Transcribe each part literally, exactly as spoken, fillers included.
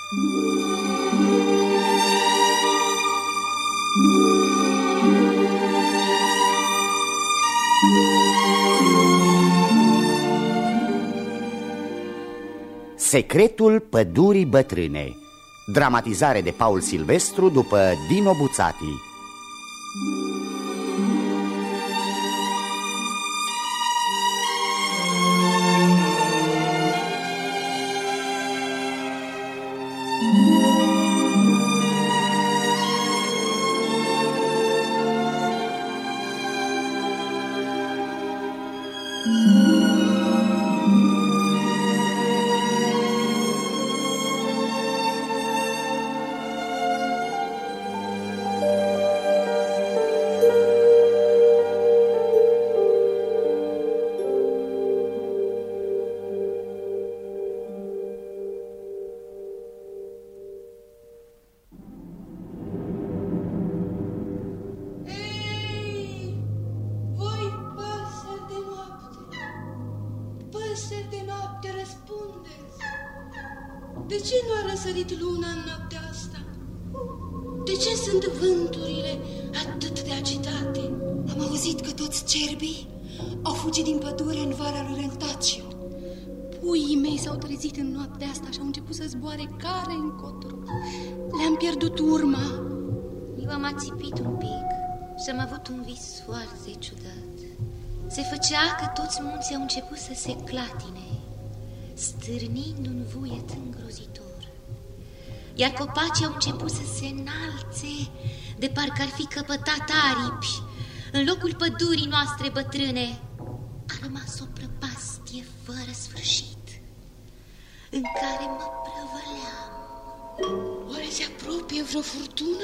Secretul pădurii bătrâne. Dramatizare de Paul Silvestru după Dino Buzzati. De ce nu a răsărit luna în noaptea asta? De ce sunt vânturile atât de agitate? Am auzit că toți cerbii au fugit din pădure în vara lui Rentaccio. Puii mei s-au trezit în noaptea asta și au început să zboare care încotro. Le-am pierdut urma. Eu am ațipit un pic și am avut un vis foarte ciudat. Se făcea că toți munții au început să se clatine, stârnind un vuiet îngrozitor. Iar copacii au început să se înalțe, de parcă ar fi căpătat aripi. În locul pădurii noastre bătrâne a rămas o prăpastie fără sfârșit, în care mă prăvăleam. Oare se apropie vreo furtună?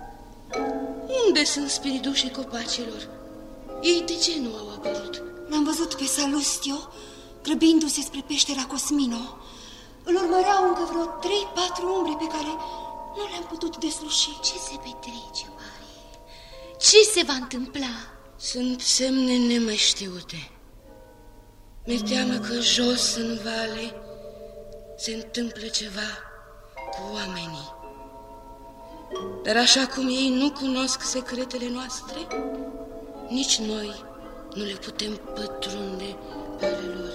Unde sunt spiridușii copacilor? Ei de ce nu au apărut? L-am văzut pe Salustio grăbindu-se spre peștera Cosmino. Îl urmăreau încă vreo trei-patru umbre pe care nu le-am putut desluși. Ce se petrece, oare? Ce se va întâmpla? Sunt semne nemai știute. Mi-e teamă că jos în vale se întâmplă ceva cu oamenii. Dar așa cum ei nu cunosc secretele noastre, nici noi nu le putem pătrunde pe ale lor.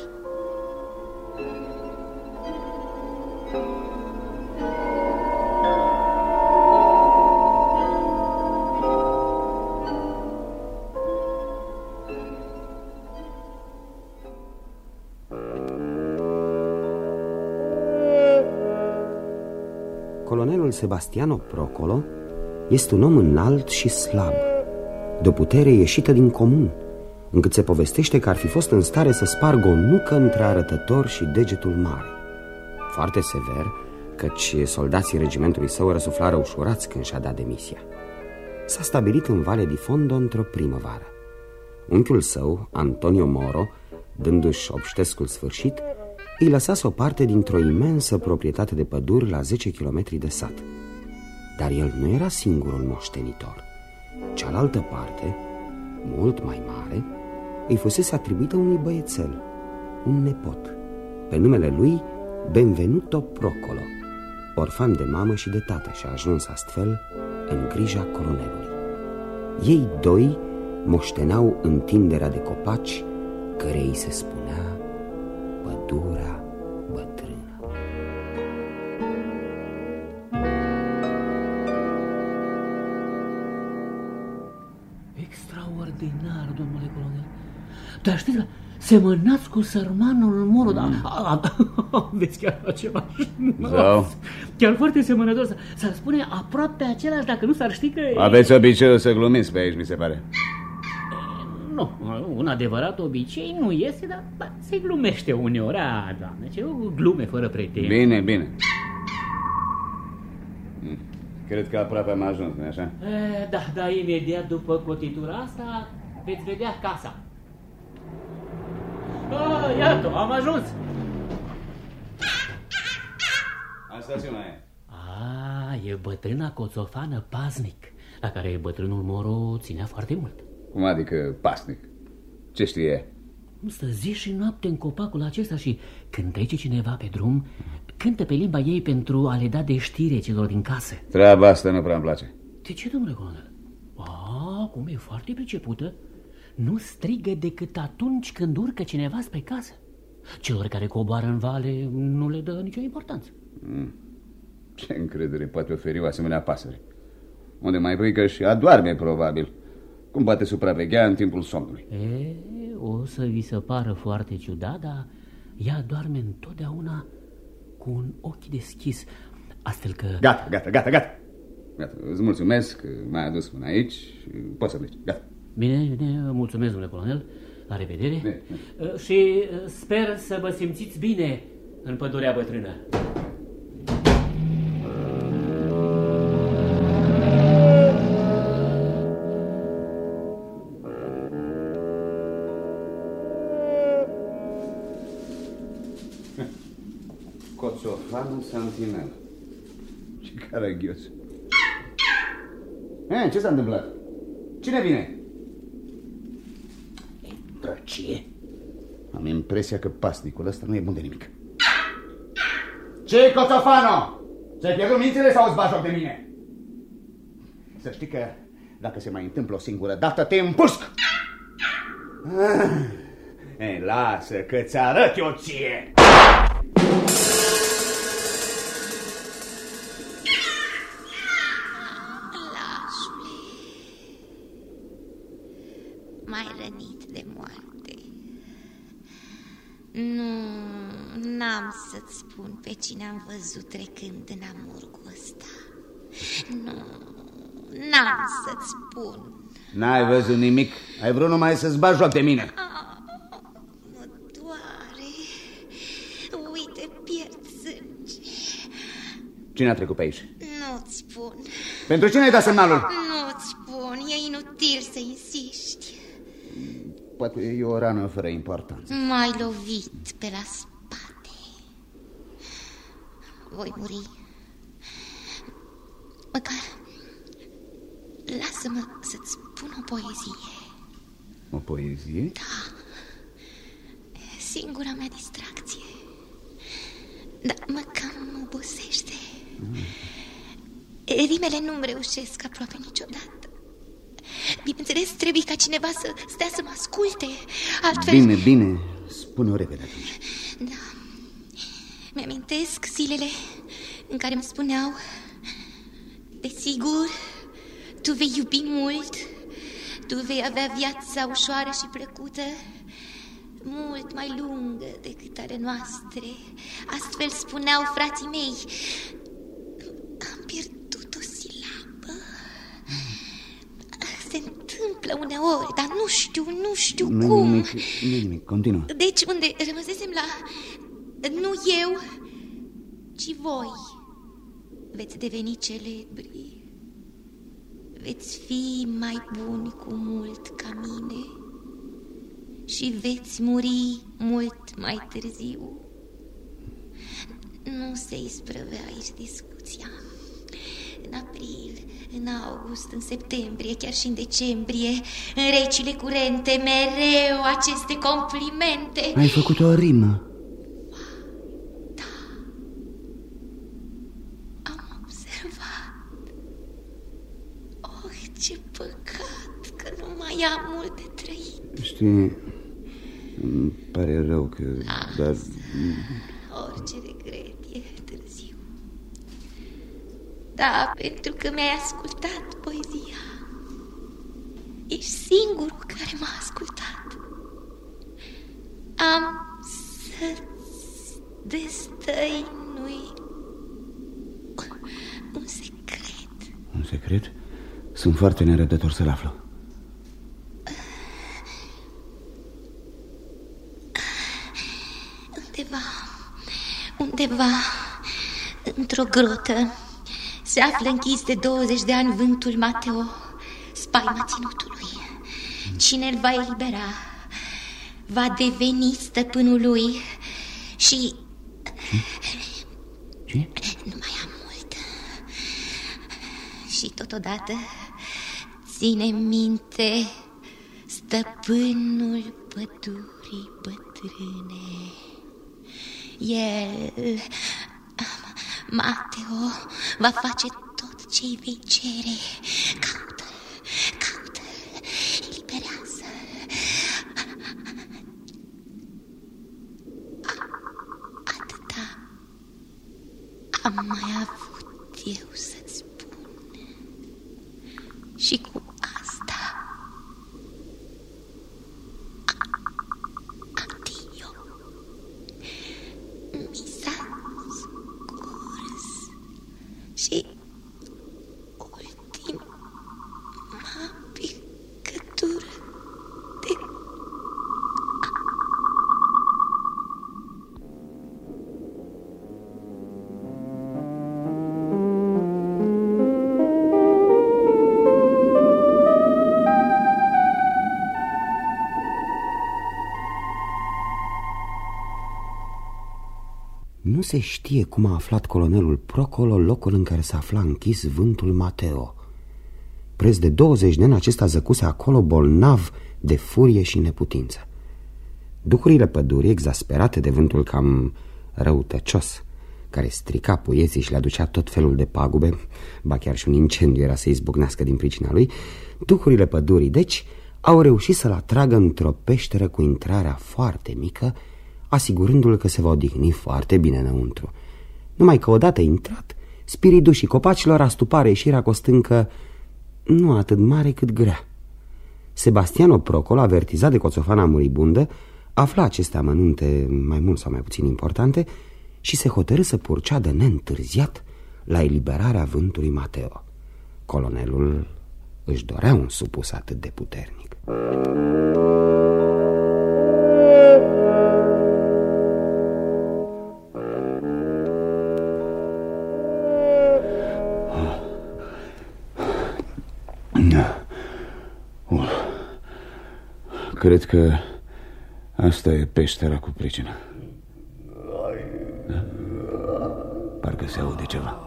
Colonelul Sebastiano Procolo este un om înalt și slab, de o putere ieșită din comun, încât se povestește că ar fi fost în stare să spargă o nucă între arătător și degetul mare. Foarte sever, căci soldații regimentului său răsuflară ușurați când și-a dat demisia. S-a stabilit în Vale di Fondo într-o primăvară. Unchiul său, Antonio Moro, dându-și obștescul sfârșit, îi lăsase o parte dintr-o imensă proprietate de păduri la zece kilometri de sat. Dar el nu era singurul moștenitor. Cealaltă parte, mult mai mare, îi fusese atribuită unui băiețel, un nepot, pe numele lui Benvenuto Procolo, orfan de mamă și de tată, și a ajuns astfel în grija colonelului. Ei doi moșteneau întinderea de copaci, cărei îi se spunea pădurea bătrână. Extraordinar, domnule colonel. Dar știți că semănați cu sărmanul Moro, mm. dar aveți chiar același. Zău. Chiar foarte semănător. S-ar spune aproape același, dacă nu s-ar ști că... Aveți obiceiul să glumiți pe aici, mi se pare. Nu, un adevărat obicei nu este, dar ba, se glumește uneori, a, doamne, ce glume fără pretenie. Bine, bine. Cred că aproape am ajuns, nu-i așa? E, da, da, imediat după cotitura asta veți vedea casa. Ah, iată, am ajuns. Asta ce mai e? Ah, e bătrâna coțofană Paznic, la care bătrânul Moro ținea foarte mult. Cum adică pasnic? Ce știe? Stă zi și noapte în copacul acesta și când trece cineva pe drum, cântă pe limba ei pentru a le da de știre celor din casă. Treaba asta nu prea îmi place. De ce, domnule colonel? A, cum e foarte pricepută. Nu strigă decât atunci când urcă cineva spre casă. Celor care coboară în vale nu le dă nicio importanță. Mm. Ce încredere poate oferi o asemenea pasăre? Unde mai brică și adoarme, probabil. Cum poate supraveghea în timpul somnului? E, o să vi se pară foarte ciudat, dar ea doarme întotdeauna cu un ochi deschis. Astfel că... Gata, gata, gata, gata. Gata, îți mulțumesc că m-ai adus până aici și poți să pleci. Gata. Bine, bine, mulțumesc, domnule colonel. La revedere. Bine, bine. Și sper să vă simțiți bine în pădurea bătrână. Coțofanul Santinel. Ce caraghios. Eh, ce s-a întâmplat? Cine vine? Drăcie. Am impresia că pasnicul ăsta nu e bun de nimic. Ce-i, Coțofano? Ți-ai pierdut mințile sau îți bagi joc de mine? Să știi că dacă se mai întâmplă o singură dată, te împușc! Ah. Ei, lasă că ți arăt eu ție! M-ai rănit de moarte. Nu, n-am să-ți spun pe cine am văzut trecând în amurgul ăsta. Nu, n-am să-ți spun. N-ai văzut nimic? Ai vrut numai să-ți bagi joc de mine. Oh, mă doare. Uite, pierd sânge. Cine a trecut pe aici? Nu-ți spun. Pentru cine ai dat semnalul? Nu-ți spun, e inutil să insiști. Poate e o rană fără importanță. M-ai lovit pe la spate. Voi muri. Măcar lasă-mă să-ți spun o poezie. O poezie? Da. Singura mea distracție. Dar mă cam obosește. mm. Rimele nu-mi reușesc aproape niciodată. Bineînțeles, trebuie ca cineva să stea să mă asculte. Altfel... Bine, bine, spune-o repede atunci. Da. Mi-amintesc zilele în care îmi spuneau: desigur, tu vei iubi mult, tu vei avea viața ușoară și plăcută, mult mai lungă decât ale noastre. Astfel spuneau frații mei. Am pierdut o silabă. Se întâmplă uneori, dar nu știu, nu știu nu cum. Nimic, nu nimic, continuă. Deci unde rămăsesem la... Nu eu, ci voi veți deveni celebri. Veți fi mai buni cu mult ca mine și veți muri mult mai târziu. Nu se isprăvea aici discuția. În april, în august, în septembrie, chiar și în decembrie, în recile curente, mereu aceste complimente. Ai făcut o rimă. Da. Am observat. Oh, ce păcat că nu mai am mult de trăit. Știi, îmi pare rău că... Las. Dar... Orice regret e târziu. Da, pentru că mi-ai ascultat poezia. Ești singurul care m-a ascultat. Am să-ți destăinui un secret. Un secret? Sunt foarte nerăbdător să-l aflu. Undeva, undeva, într-o grotă, se află închis de douăzeci de ani vântul Mateo, spaima ținutului. Cine îl va elibera va deveni stăpânul lui și... Ce? Nu mai am mult. Și totodată ține minte stăpânul pădurii bătrâne. El Mateo va face tot ce-i vei cere. Caută-l, caută-l, eliberează-l. Atâta am mai avut eu să-ți spun. Și cu asta adio. Mi s-a scurs și ultima picătură de... Nu se știe cum a aflat colonelul Procolo locul în care s-a afla închis vântul Mateo. Preț de douăzeci de ani acesta zăcuse acolo bolnav de furie și neputință. Duhurile pădurii, exasperate de vântul cam răutăcios, care strica puieții și le aducea tot felul de pagube, ba chiar și un incendiu era să izbucnească din pricina lui, duhurile pădurii, deci, au reușit să-l atragă într-o peșteră cu intrarea foarte mică, asigurându-l că se va odihni foarte bine înăuntru. Numai că odată intrat, spiridușii copacilor astupară ieșirea cu o stâncă nu atât mare cât grea. Sebastiano Procolo, avertizat de coțofana muribundă, afla aceste amănunte mai mult sau mai puțin importante și se hotărâ să purceadă neîntârziat la eliberarea vântului Mateo. Colonelul își dorea un supus atât de puternic. Cred că asta e peștera cu pricină. Da? Parcă se aude ceva.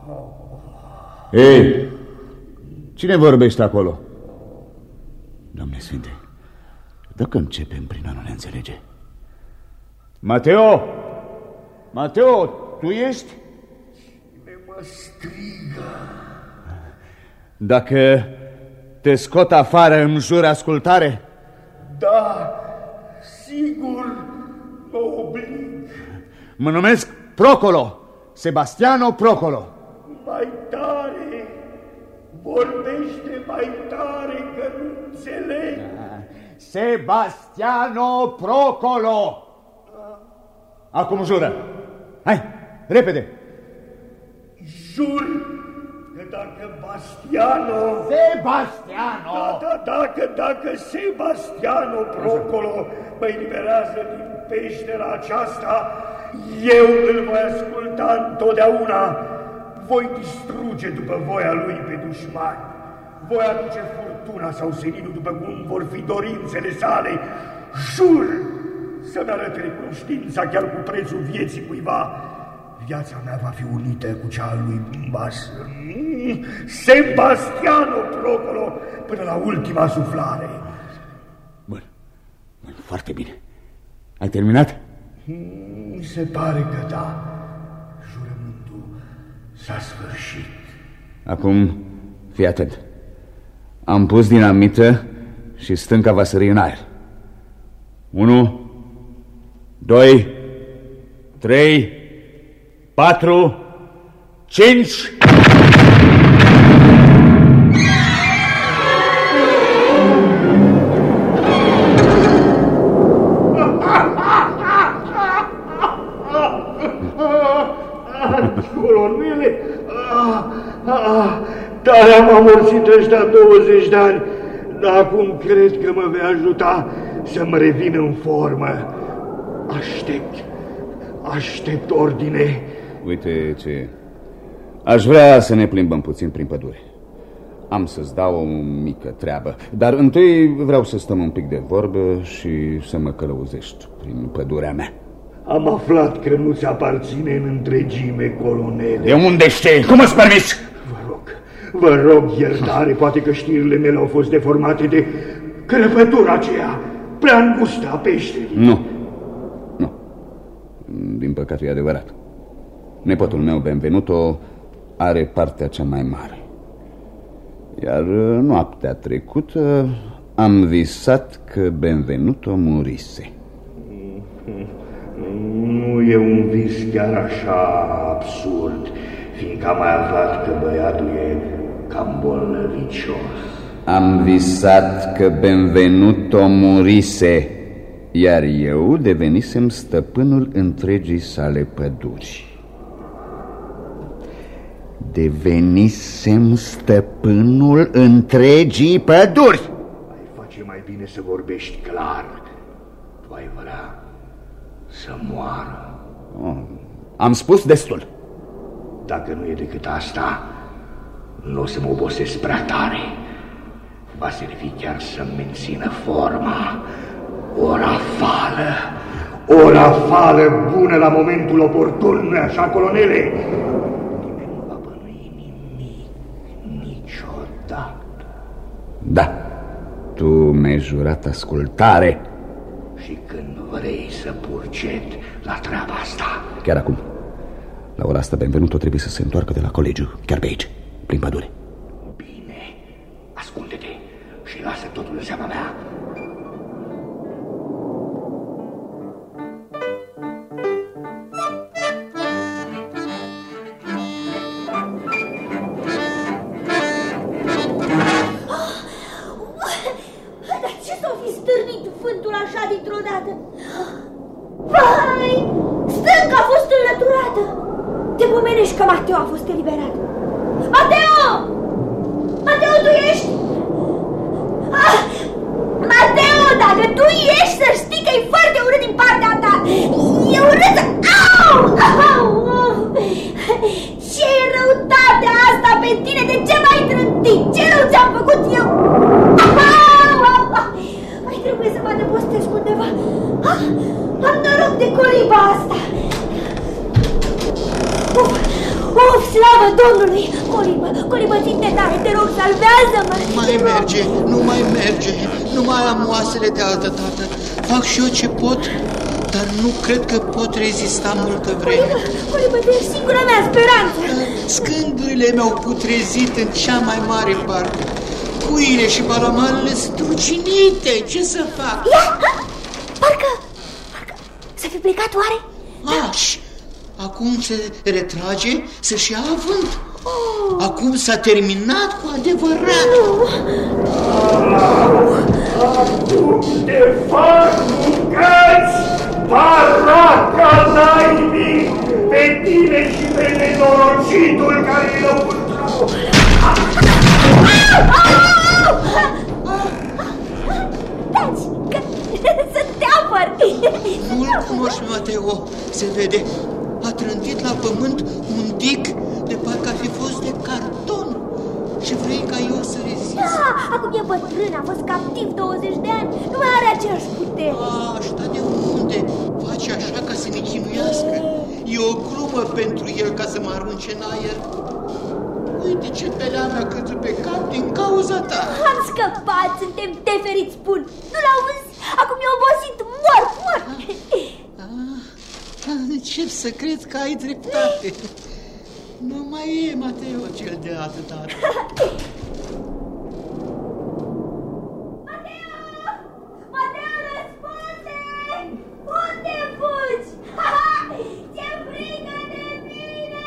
Ei, cine vorbește acolo? Doamne Sfinte, dacă începem prin a nu ne înțelege. Mateo! Mateo, tu ești? Cine mă strigă? Dacă te scot afară, îmi jur ascultare? Da, sigur, mă oblig. Mă numesc Procolo, Sebastiano Procolo. Mai tare, vorbește mai tare că nu înțeleg. Sebastiano Procolo. Acum jură. Hai, repede. Jur că dacă Bastiano... Sebastiano! Da, da, dacă, dacă Sebastiano Procolo mă eliberează din peștera aceasta, eu îl voi asculta întotdeauna. Voi distruge după voia lui pe dușmani. Voi aduce furtuna sau seninul după cum vor fi dorințele sale. Jur să-mi arăt recunoștința chiar cu prețul vieții cuiva. Viața mea va fi unită cu cea a lui Bas... Sebastiano Procolo până la ultima suflare. Bun, bun, foarte bine. Ai terminat? Mi se pare că da. Jurământul s-a sfârșit. Acum, fii atent. Am pus dinamită și stânca va sări în aer. Unu, doi, trei, patru, cinci... Colonele, ah, ah, tare am amorțit ăștia douăzeci de ani, dar acum cred că mă vei ajuta să-mi revin în formă. Aștept, aștept ordine. Uite ce... Aș vrea să ne plimbăm puțin prin pădure. Am să-ți dau o mică treabă, dar întâi vreau să stăm un pic de vorbă și să mă călăuzești prin pădurea mea. Am aflat că nu-ți aparține în întregime, colonele. De unde știi? Cum îți permiți? Vă rog, vă rog iertare, poate că știrile mele au fost deformate de crăpătura aceea prea îngustă a peșterii. Nu, nu, din păcate e adevărat. Nepotul meu, Benvenuto, are partea cea mai mare. Iar noaptea trecută am visat că Benvenuto murise. Nu e un vis chiar așa absurd, fiindcă am mai aflat că băiatul e cam bolnăvicios. Am visat că Benvenuto murise, iar eu devenisem stăpânul întregii sale păduri. Devenisem stăpânul întregii păduri. Ai face mai bine să vorbești clar. Tu ai vrea să moară. Oh, am spus destul. Dacă nu e decât asta, nu o să mă obosesc prea tare. Va servi chiar să-mi mențină forma. O rafală, o rafală bună la momentul oportun, nu-i așa, colonele? Nimeni nu va bănui nimic, niciodată. Da, tu mi-ai jurat ascultare. Și când vrei să purcet la treaba asta? Chiar acum. La ora asta Benvenuto trebuie să se întoarcă de la colegiu, chiar pe aici, prin pădure. Bine, ascunde-te și lasă totul în seama mea. Dar ce s-o fi stârnit vântul așa dintr-o dată? Vai! Stânca a fost înlăturată! Te pomenești că Mateo a fost eliberat. Mateo! Mateo, tu ești? Ah! Mateo, dacă tu ești, să știi că e foarte urât din partea ta. E urât să... Au! Au! Ce răutatea asta pe tine? De ce m-ai trântit? Ce rău ți-am făcut eu? Au! Au! Mai trebuie să mă adăpostesc undeva. Ah! Am noroc de coliba asta. Uf, uf, slavă Domnului! Colibă, colibă, ținte tare, te rog, salvează-mă! Nu mai merge, nu mai merge, nu mai am oasele de altă dată. Fac și eu ce pot, dar nu cred că pot rezista multă vreme. Colibă, colibă, tu ești singura mea speranță. Scândurile mi-au putrezit în cea mai mare parte. Cuile și palamarele sunt ruginite, ce să fac? Ia, parcă, parcă, să fi plecat oare? Aș. Acum se retrage să-și ia avânt. Oh. Acum s-a terminat cu adevărat. Oh. Acum te fac bucăți, paraca naibii, pe tine și pe nenorocitul care e lăuntru. Taci, că să te apăr. Nu-l cunoști, Mateo, se vede. A trântit la pământ un dig de parcă ar fi fost de carton. Și vrei ca eu să rezist? Da, acum e bătrân, a fost captiv douăzeci de ani, nu mai are aceeași putere. Așa de unde? Face așa ca să ne chinuiască? E o glumă pentru el ca să mă arunce în aer. Uite ce pelea mea căzut pe cap din cauza ta. Am scăpat, suntem teferiți buni. Nu l-auzi? Acum e obosit, mor, mor. Încep să cred că ai dreptate. Nu mai e Mateo cel de altă dată. Mateo! Mateo, răspunde! Unde fugi? Ce frică de mine!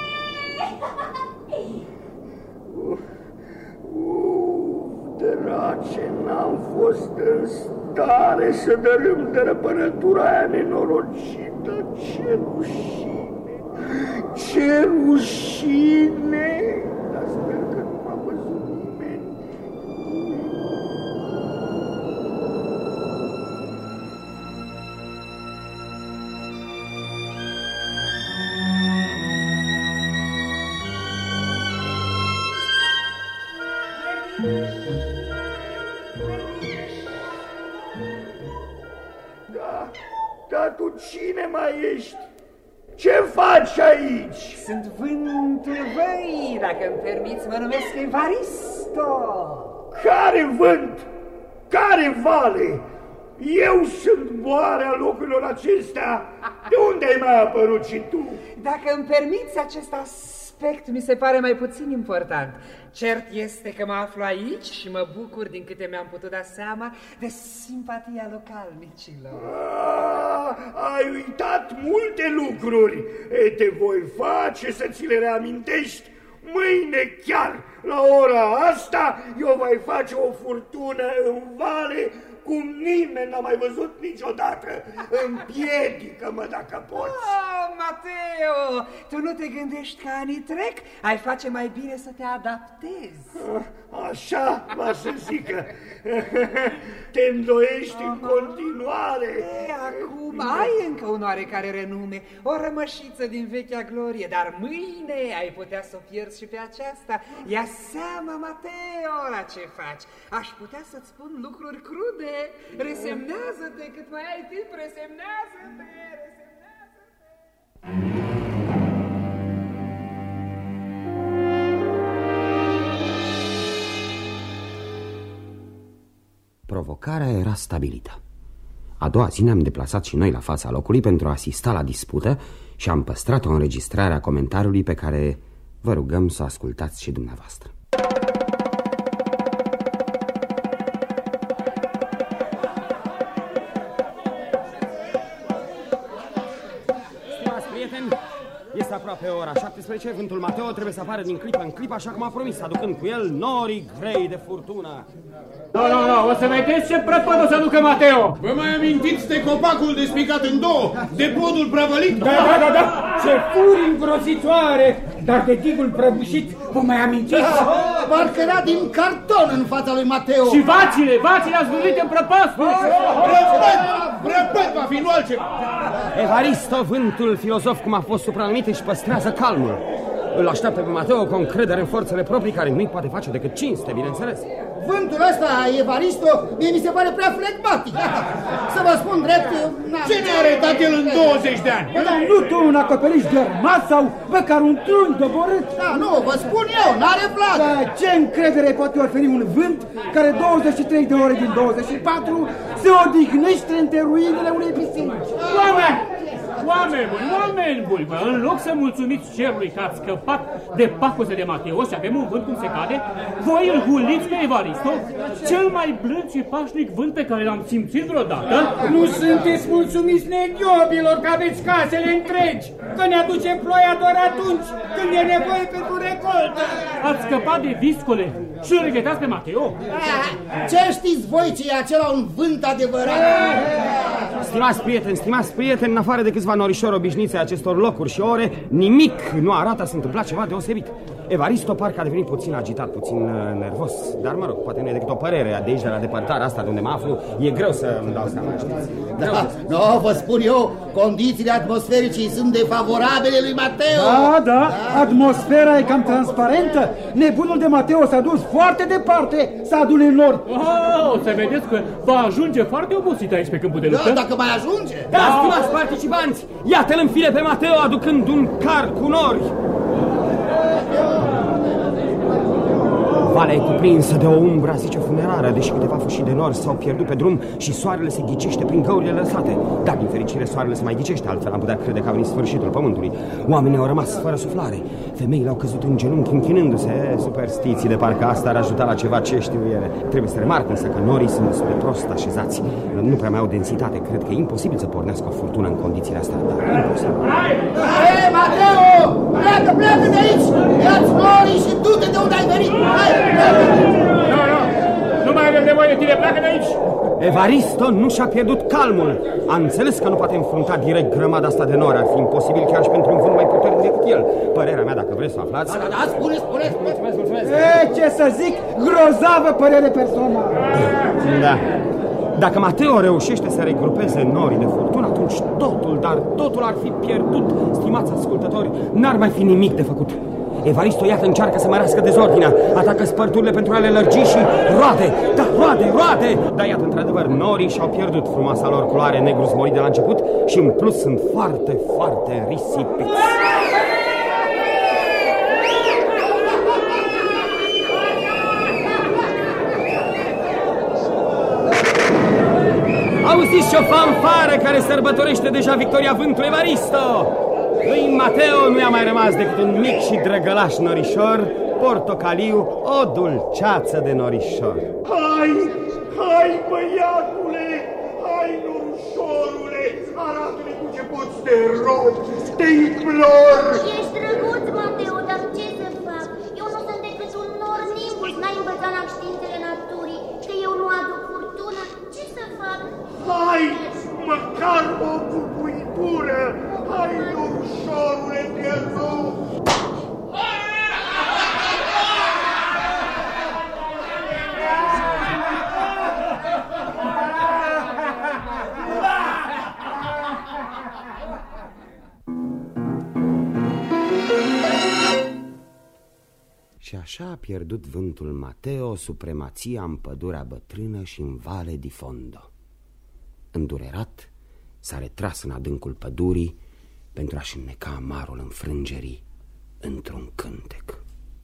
Uf, uf, drace, n-am fost în stare să dărâm de răpărătura aia nenorocită. Ce rușine! Ce rușine! Dar sper că nu m-a văzut nimeni. Da, dar tu cine mai ești? Ce faci aici? Sunt vântul văii, dacă îmi permiți, mă numesc Evaristo. Care vânt? Care vale? Eu sunt moarea locurilor acestea. De unde ai mai apărut și tu? Dacă îmi permiți, acest aspect mi se pare mai puțin important. Cert este că mă aflu aici și mă bucur din câte mi-am putut da seama de simpatia localnicilor. Ah, ai uitat multe lucruri. E, te voi face să ți le reamintești. Mâine chiar, la ora asta, eu voi face o furtună în vale cum nimeni n-a mai văzut niciodată. Împiedică-mă dacă poți. Oh, Mateo, tu nu te gândești că anii trec? Ai face mai bine să te adaptezi. Așa va să zică. Te îndoiești în continuare. E, acum ai încă un oarecare renume, o rămășiță din vechea glorie, dar mâine ai putea să o pierzi și pe aceasta. Ia seama, Mateo, la ce faci. Aș putea să-ți spun lucruri crude. Resemnează-te cât mai ai timp, resemnează-te, resemnează-te. Provocarea era stabilită. A doua zi ne-am deplasat și noi la fața locului pentru a asista la dispută și am păstrat o înregistrare a comentariului pe care vă rugăm să o ascultați și dumneavoastră. Este aproape ora șaptesprezece, vântul Mateo trebuie să apară din clipă în clipă, așa cum a promis, aducând cu el norii grei de furtună. Nu, nu, nu, o să vedeți ce prăpăd o să aducă Mateo! Vă mai amintiți de copacul despicat în două, de podul prăvălit? Da, da, da, da, ce furi îngrozitoare, dar de digul prăbușit, vă mai amintiți? Parcă era din carton în fața lui Mateo. Și vacile, vacile azvârlite în prăpastul! Prăpăd, prăpăd va fi, nu altceva! Evaristo, vântul filozof, cum a fost supranumit, își păstrează calmul. Îl așteaptă pe Mateo cu o încredere în forțele proprii care nu-i poate face decât cinste, bineînțeles. Vântul ăsta, Evaristo, mie mi se pare prea flegmatic. Să vă spun drept... Ce ne-a arătat el în douăzeci de ani? Dar nu tu un acoperiș gărmat sau măcar un trunchi doborât? Da, nu, vă spun eu, n-are plac. Da, ce încredere poate oferi un vânt care douăzeci și trei de ore din douăzeci și patru se odihnește între ruinele unei piscini? Oameni! Oameni buni, oameni buni, bă, în loc să mulțumiți cerului că ați scăpat de pacosă de Mateo și avem un vânt cum se cade, voi îl huliți pe Evaristo, cel mai blând și pașnic vânt pe care l-am simțit vreodată. Nu sunteți mulțumiți, neghiobilor, că aveți casele întregi, că ne aduce ploaia doar atunci când e nevoie pentru recoltă. Ați scăpat de viscole și îl regretați pe Mateo? Ce știți voi ce e acela un vânt adevărat? Stimați prieteni, stimați prieteni, în afară de câțiva norișori obișnuiți acestor locuri și ore, nimic nu arată să întâmpla ceva deosebit. Evaristo parcă a devenit puțin agitat, puțin uh, nervos, dar mă rog, poate nu e decât o părere de aici, de la depărtarea asta de unde mă aflu, e greu să îmi dau seama, știți? Da, nu, no, vă spun eu, condițiile atmosferice sunt defavorabile lui Mateo. Da, da, da, atmosfera e cam transparentă, nebunul de Mateo s-a dus foarte departe să adune în nord. Oh, să vedeți că va ajunge foarte obosit aici pe câmpul de luptă. Da, dacă mai ajunge. Da, da, stimați participanți, iată-l în fire pe Mateo aducând un car cu nori. Valea e cuprinsă de o umbră, zice funerară, deși câteva fâșii de nori s-au pierdut pe drum și soarele se ghicește prin găurile lăsate. Dar, din fericire, soarele se mai ghicește, altfel am putea crede că a venit sfârșitul pământului. Oamenii au rămas fără suflare, femeile au căzut în genunchi închinându-se. Superstiții, de parcă asta ar ajuta la ceva, ce știu ele. Trebuie să remarc însă că norii sunt destul de prost așezați, nu prea mai au densitate. Cred că e imposibil să pornească o furtună în condițiile astea, dar imposibil. Hei, Mateo! Pleacă, pleacă de aici! Ia-ți norii și du-te de unde ai venit! Hai! Nu, nu, nu mai avem nevoie de tine, pleacă de aici! Evaristo nu și-a pierdut calmul. A înțeles că nu poate înfrunta direct grămada asta de nori. Ar fi imposibil chiar și pentru un vânt mai puternic decât el. Părerea mea, dacă vreți să aflați... Da, da, da, spune, spune, spune! Mulțumesc, mulțumesc! E, ce să zic, grozavă părere personală! Da. Dacă Mateo reușește să regrupeze norii de furtună, atunci totul, dar totul ar fi pierdut. Stimați ascultători, n-ar mai fi nimic de făcut. Evaristo, iată, încearcă să mărească dezordinea, atacă spărturile pentru a le lărgi și roade, da, roade, roade! Dar iată, într-adevăr, norii și-au pierdut frumoasa lor culoare negru zmorit de la început și în plus sunt foarte, foarte risipiți. și o fanfară care sărbătorește deja victoria vântului Evaristo. Lui Mateo nu i-a mai rămas decât un mic și drăgălaș norișor, portocaliu, o dulceață de norișor. Hai, hai, băiatule, hai, norișorule, arată-ne cu ce poți, te rog, te implor. Ești drăguț, Mateo, dar ce să fac? Eu nu sunt decât un nor nimbus, n-ai învățat la științele naturii, că eu nu aduc furtună. Ce să fac? Hai, măcar o bubuitură, hai, norișorule, te rog. Și așa a pierdut vântul Mateo supremația în pădurea bătrână și în Vale di Fondo. Îndurerat, s-a retras în adâncul pădurii pentru a-și înneca amarul înfrângerii într-un cântec.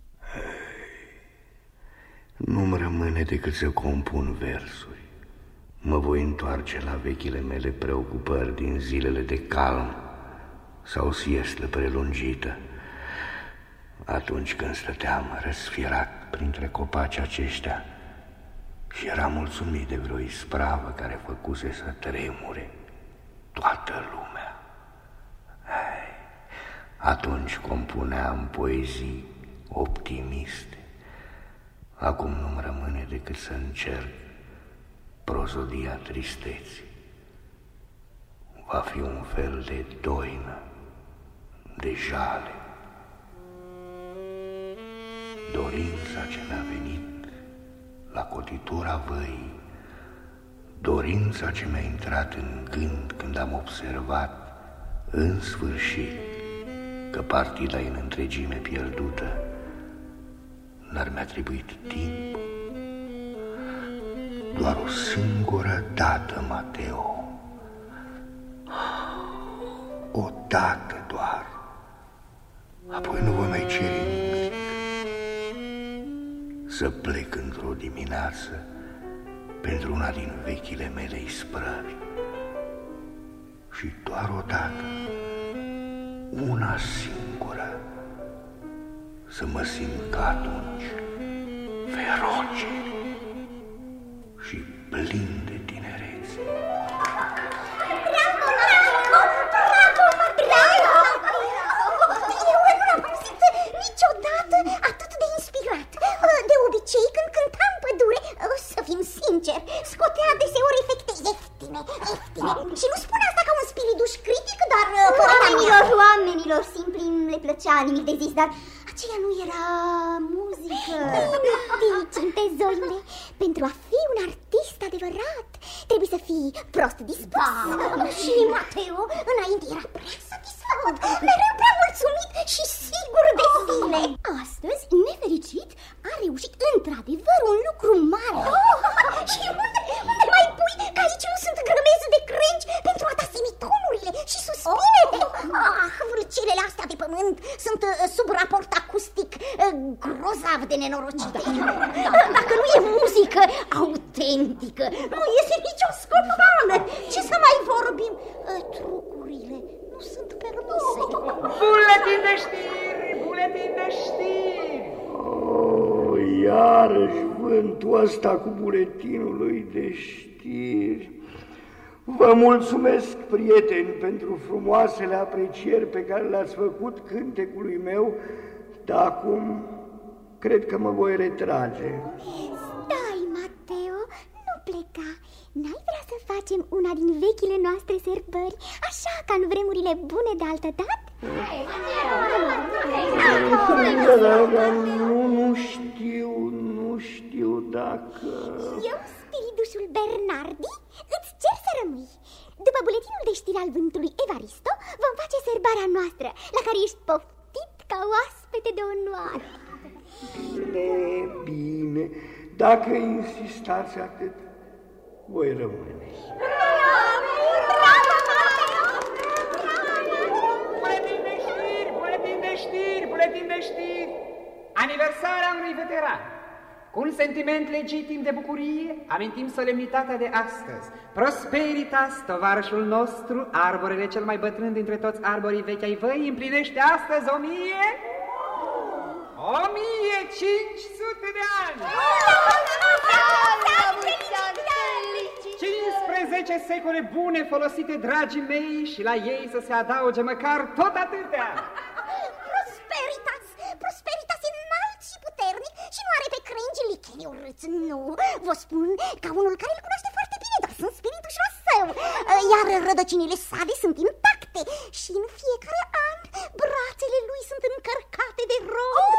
Nu-mi rămâne decât să compun versuri. Mă voi întoarce la vechile mele preocupări din zilele de calm sau siestă prelungită, atunci când stăteam răsfirat printre copaci aceștia și eram mulțumit de vreo ispravă care făcuse să tremure toată lumea. Hai, atunci compuneam poezii optimiste. Acum nu-mi rămâne decât să încerc prozodia tristeții. Va fi un fel de doină, de jale. Dorința ce mi-a venit la cotitura văii, dorința ce mi-a intrat în gând când am observat în sfârșit că partida e în întregime pierdută, n-ar mi-a trebuit timp. Doar o singură dată, Mateo, o dată doar, apoi nu voi mai cere nimic. Să plec într-o dimineață pentru una din vechile mele isprăvi și doar o dată, una singură, să mă simt ca atunci, feroce și plin de tinerețe. Bravo, bravo, bravo, bravo! Eu nu am auzit niciodată atât de inspirat. De obicei, când cântam în pădure, să fim sinceri, scotea deseori efecte ieftine, ieftine. Și nu spun asta ca un spiriduș critic, dar... Oamenilor, oamenilor simpli le plăcea nimic de zis, dar aceea nu era muzică. Dicinte, zoile, pentru a fi un artist adevărat, trebuie să fii prost dispus. Da. Și Mateo, înainte, era prea satisfăcut, mereu prea mulțumit și sigur de sine. Astăzi, nefericit, a reușit într-adevăr un lucru mare. Oh, și unde, unde mai pui că aici nu sunt grămezi de crengi pentru a da semitonurile și suspinele? Oh. Ah, vârcelele astea de pământ sunt uh, sub raport acustic uh, grozav de nenorocite. Da. Dacă nu e muzică autentică, nu iese nicio scofană. Ce să mai vorbim? Uh, trucurile nu sunt permise. Buletin de știri, buletin de știri. Oh, iarăși vântul ăsta cu buletinului de știri. Vă mulțumesc, prieteni, pentru frumoasele aprecieri pe care le-ați făcut cântecului meu, dar acum cred că mă voi retrage. Stai, Mateo, nu pleca. N-ai vrea să facem una din vechile noastre sărbări, așa ca în vremurile bune de altădată? Nu, nu știu, nu știu dacă... Eu, spiridușul Bernardi, îți cer să rămâi. După buletinul de știri al vântului Evaristo, vom face sărbarea noastră, la care ești poftit ca oaspete de onoare. Bine, bine, dacă insistați atât, voi rămâne. Buletin de știri, buletin de știri, buletin de știri. Aniversarea unui veteran. Un sentiment legitim de bucurie, amintim solemnitatea de astăzi. Prosperitas, tovarășul nostru, arborele cel mai bătrân dintre toți arborii vechi ai văi, împlinește astăzi o mie... o mie cinci sute de ani! cincisprezece secole bune folosite, dragii mei, și la ei să se adauge măcar tot atâtea! Prosperitas! Prosperitas e înalt și puternic și nu are pe crengi licheni urâți, nu. Vă spun ca unul care îl cunoaște foarte bine, dar sunt spiritușul său. Iar rădăcinile sale sunt intacte și în fiecare an brațele lui sunt încărcate de rod.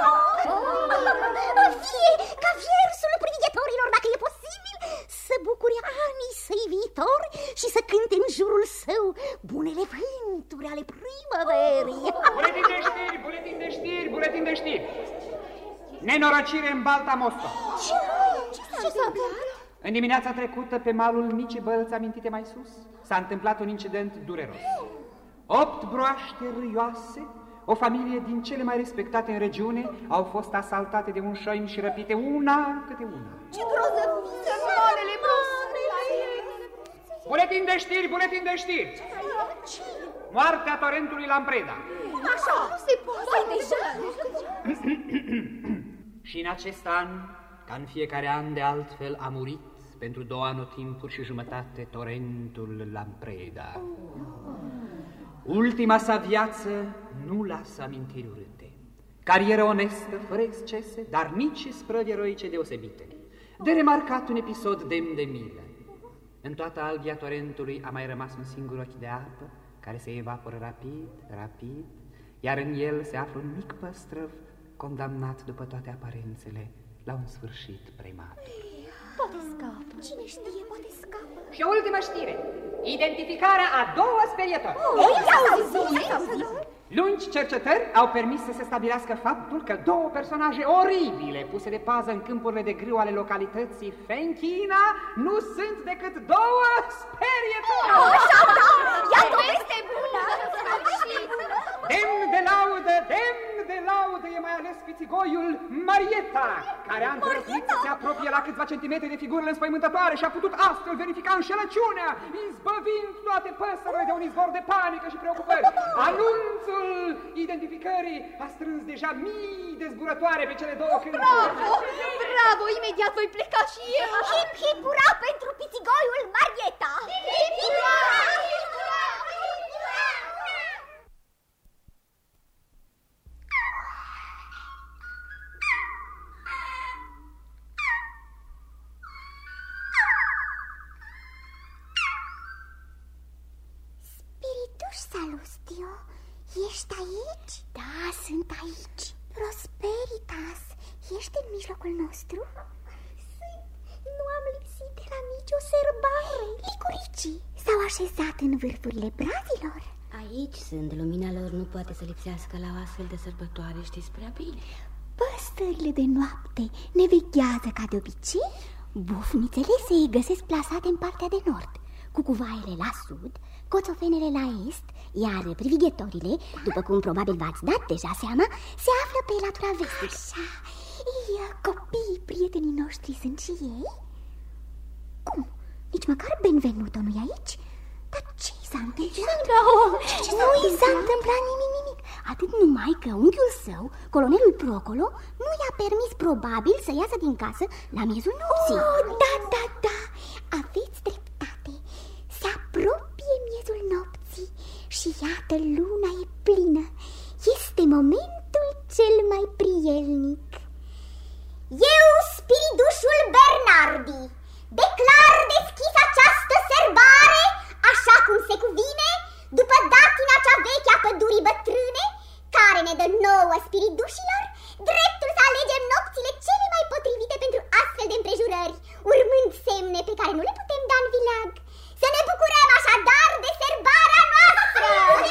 Fie ca viersul privighetorilor, dacă e posibil, să bucure anii săi viitori și să cânte în jurul său bunele vânturi ale primăverii. Buletin de știri, buletin de știri, buletin de știri. Nenorocire în Balta Mosto. Ce? Ce s-a întâmplat? În dimineața trecută, pe malul micii bălți amintite mai sus, s-a întâmplat un incident dureros. Opt broaște râioase, o familie din cele mai respectate în regiune, au fost asaltate de un șoim și răpite una câte una. Ce grozăvie! Soarele Buletin de știri, buletin de știri! Moartea torentului Lampreda. Așa, nu se poate deja. Și în acest an, ca în fiecare an de altfel, a murit pentru două anotimpuri și jumătate torentul Lampreda. Ultima sa viață nu lasă amintiri urâte. Carieră onestă, fără excese, dar nici sprăvi eroice deosebite. De remarcat un episod demn de milă. În toată albia torentului a mai rămas un singur ochi de apă, care se evaporă rapid, rapid, iar în el se află un mic păstrăv condamnat după toate aparențele la un sfârșit prematur. Poate scapă. Cine știe, poate scapă. Și o ultimă știre. Identificarea a două sperietori. Lungi cercetări au permis să se stabilească faptul că două personaje oribile puse de pază în câmpurile de grâu ale localității Fenchina nu sunt decât două sperietori. Așa, da! Iată, este bună! Demn de laudă, demn de laudă e mai ales pițigoiul Marieta, care a îndrăznit să se apropie la câțiva centimetri de figurile înspăimântătoare și a putut astfel verifica înșelăciunea, izbăvind toate păsările de un izvor de panică și preocupări. Anunțul identificării a strâns deja mii de zburătoare pe cele două câmpuri. Bravo! Bravo! Imediat voi pleca și eu! Hip, hip, ura pentru pițigoiul Marieta! Hip, hip, ura! Spirituș Salustio, ești aici? Da, sunt aici. Prosperitas, ești în mijlocul nostru? Sunt. Nu am lipsit de la nicio sărbare. Licuricii s-au așezat în vârfurile brazilor. Aici sunt, lumina lor nu poate să lipsească la o astfel de sărbătoare, știți prea bine. Păsările de noapte ne veghează ca de obicei. Bufnițele se găsesc plasate în partea de nord, cucuvaiele la sud, coțofenele la est, iar privighetorile, după cum probabil v-ați dat deja seama, se află pe latura vestică. Așa, ia, copiii, prietenii noștri sunt și ei? Cum? Nici măcar Benvenuto nu-i aici? Dar ce s-a întâmplat? Nu i s-a întâmplat nimic, nimic. Atât numai că unchiul său, colonelul Procolo, nu i-a permis probabil să iasă din casă la miezul nopții. Oh, da, da, da, aveți dreptate. Se apropie miezul nopții și iată luna e plină. Este momentul cel mai prielnic. Eu, spiridușul Bernardi, declar deschis această sărbare, așa cum se cuvine, după datina cea veche a pădurii bătrâne, care ne dă nouă spiridușilor dreptul să alegem nopțile cele mai potrivite pentru astfel de împrejurări, urmând semne pe care nu le putem da în vileag. Să ne bucurăm așadar de sărbarea noastră!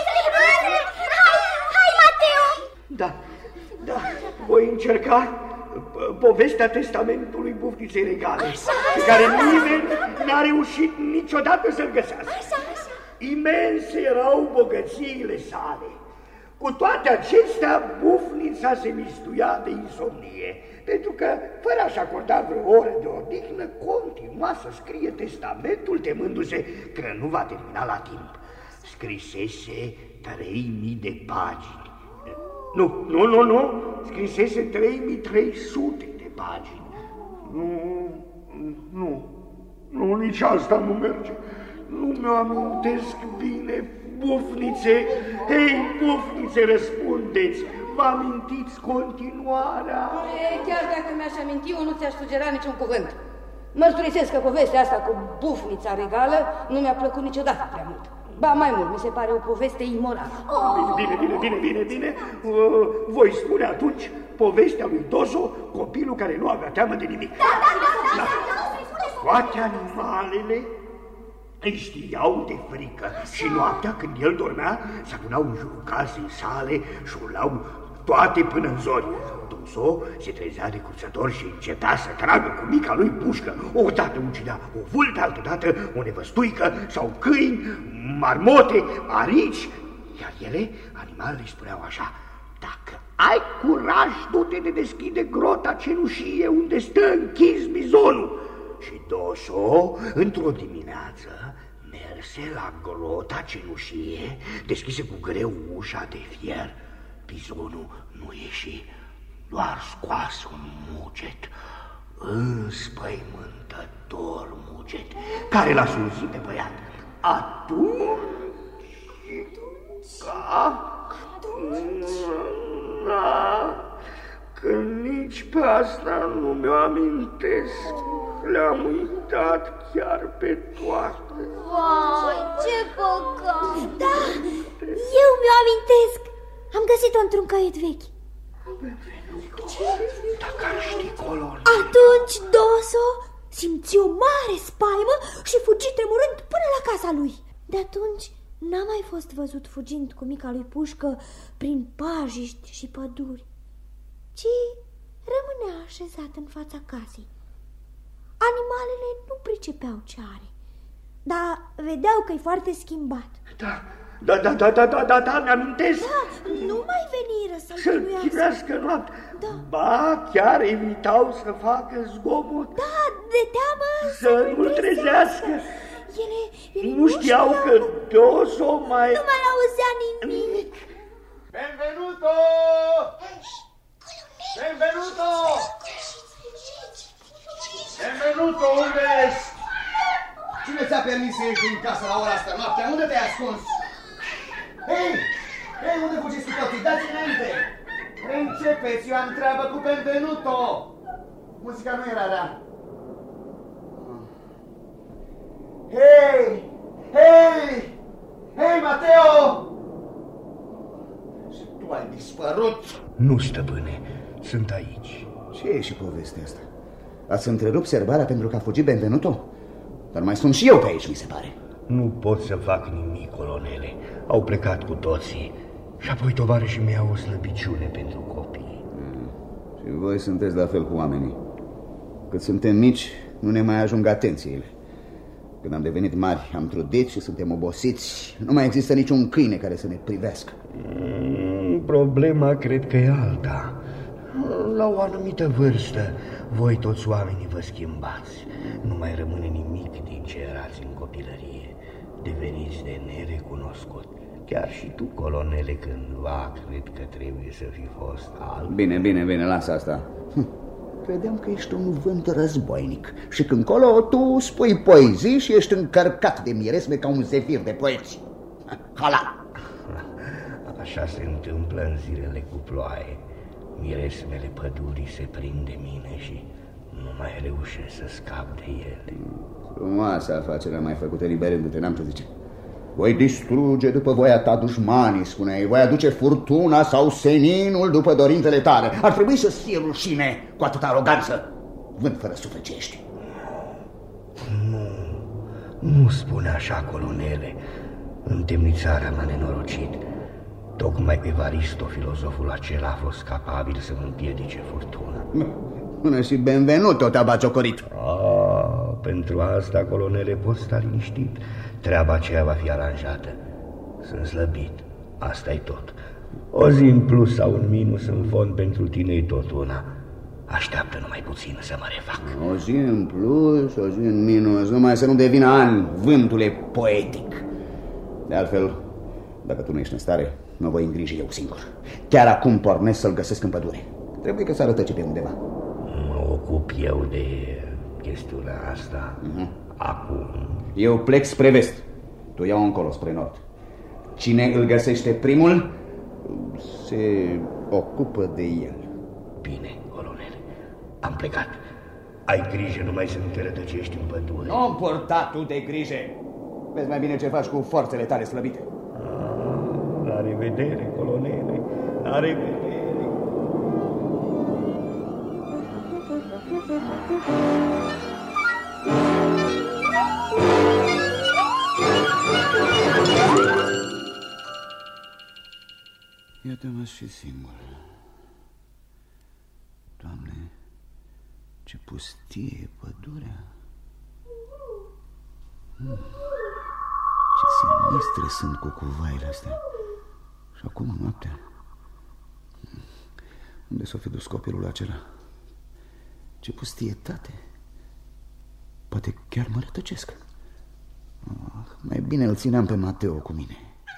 Hai, hai, Mateo! Da, da, voi încerca povestea testamentului bufniței regale, pe care nimeni n-a reușit niciodată să-l găsească. Așa, așa. Imense erau bogățiile sale. Cu toate acestea, Bufnița se mistuia de insomnie, pentru că, fără a-și acorda vreo oră de odihnă, continua să scrie testamentul, temându-se că nu va termina la timp. Scrisese trei mii de pagini. Nu, nu, nu, nu, scrisese trei mii trei sute de pagini. Nu, nu, nu, nici asta nu merge. Nu mi-o amintesc bine. Bufnițe, hei, Bufnițe, răspundeți! Vă amintiți continuarea? E, chiar dacă mi-aș aminti, eu nu ți-aș sugera niciun cuvânt. Mărturisesc că povestea asta cu Bufnița regală nu mi-a plăcut niciodată prea mult. Ba, mai mult, mi se pare o poveste imorală. Oh. Bine, bine, bine, bine, bine. Uh, voi spune atunci povestea lui Dozo, copilul care nu avea teamă de nimic. Da, da, da, da, da, da. Toate animalele îi știau de frică și noaptea, când el dormea, se apunau în jurul casei sale și urlau toate până în zori. Dozo se trezea de cruțător și începea să tragă cu mica lui pușcă. Odată ucidea o vulpe, altădată o nevăstuică sau câini, marmote, arici. Iar ele, animalele, îi spuneau așa: dacă ai curaj, du-te de deschide grota cenușie unde stă închis bizonul. Și Dozo, într-o dimineață, merse la grota cenușie, deschise cu greu ușa de fier. Bizonul nu ieși, doar scoase un muget, înspăimântător muget, care l-a sulzit pe băiat. Atunci... Atunci... Că nici pe asta nu mi-o amintesc. Le-am uitat chiar pe toate. Vai, ce păcat! Da, eu mi-o amintesc. Am găsit-o într-un caiet vechi. Dacă ar ști colonel. Atunci Dozo simți o mare spaimă și fugi tremurând până la casa lui. De atunci n-a mai fost văzut fugind cu mica lui pușcă prin pajiști și păduri, ci rămânea așezat în fața casei. Animalele nu pricepeau ce are, dar vedeau că e foarte schimbat. Da, da, da, da, da, da, da, da, mi-amintesc. Da, nu mai veniră să-l Să-l chinuiască noapte. Da. Ba, chiar evitau să facă zgomot. Da, de teamă să nu-l trezească. Ele, ele nu știau că Dozo mai... Nu mai auzea nimic. Benvenuto! Benvenuto! Benvenuto, unde ești? Cine ți-a permis să ieși din casă la ora asta noaptea? Unde te-ai ascuns? Hei! Hei, unde fugiți cu toții? Dați înainte! Începeți, eu am treabă cu Benvenuto! Muzica nu era rea. Hei! Hei! Hei, Mateo! Și tu ai dispărut? Nu, stăpâne, sunt aici. Ce e și povestea asta? Ați întrerupt serbarea pentru că a fugit Benvenuto? Dar mai sunt și eu pe aici, mi se pare. Nu pot să fac nimic, colonele. Au plecat cu toții. Și apoi tovarășii mei au o slăbiciune pentru copii. Mm. Și voi sunteți la fel cu oamenii. Cât suntem mici, nu ne mai ajung atențiile. Când am devenit mari, am trudit și suntem obosiți. Nu mai există niciun câine care să ne privească. Mm, problema cred că e alta. La o anumită vârstă, voi toți oamenii vă schimbați. Nu mai rămâne nimic din ce erați în copilărie. Deveniți de nerecunoscut. Chiar și tu, colonele, cândva cred că trebuie să fi fost alt. Bine, bine, bine, lasă asta. Hm. Credeam că ești un vânt războinic și când colo tu spui poezii și ești încărcat de miresme ca un zefir de poeți. Hala! Așa se întâmplă în zilele cu ploaie. Miresmele pădurii se prind de mine și nu mai reușesc să scap de ele. Frumoasă afacere mai făcută liberându-te, n-am ce zice. Voi distruge după voia ta dușmanii, spuneai, voi aduce furtuna sau seninul după dorintele tale. Ar trebui să-ți fie rușine cu atâta aroganță. Vânt fără suflet ce ești. Nu, nu spune așa, colonele. Întemnițarea m-a nenorocit. Tocmai Evaristo, filozoful acela, a fost capabil să împiedice furtuna. Până și Benvenuto te-a bagiocorit. Ah, pentru asta, colonele, poți sta liniștit. Treaba aceea va fi aranjată. Sunt slăbit, asta e tot. O zi în plus sau în minus în fond pentru tine e tot una. Așteaptă numai puțin să mă refac. O zi în plus, o zi în minus, numai să nu devină an, vântule poetic. De altfel, dacă tu nu ești în stare, mă voi îngriji eu singur. Chiar acum pornesc să-l găsesc în pădure. Trebuie că să arătăce pe undeva. Mă ocup eu de chestiunea asta uh-huh. acum. Eu plec spre vest. Tu iau încolo, spre nord. Cine îl găsește primul, se ocupă de el. Bine, colonel. Am plecat. Ai grijă numai să nu te rătăcești în pădure. Nu purta tu de grijă. Vezi mai bine ce faci cu forțele tale slăbite. Ah, la revedere, colonele. La revedere. Iată-mă și singur. Doamne, ce pustie pădurea. Hmm. Ce sinistre sunt cucuvaile astea. Și acum noaptea. Unde s-o fi dus copilul acela? Ce pustietate. Poate chiar mă rătăcesc. Oh, mai bine îl țineam pe Mateo cu mine.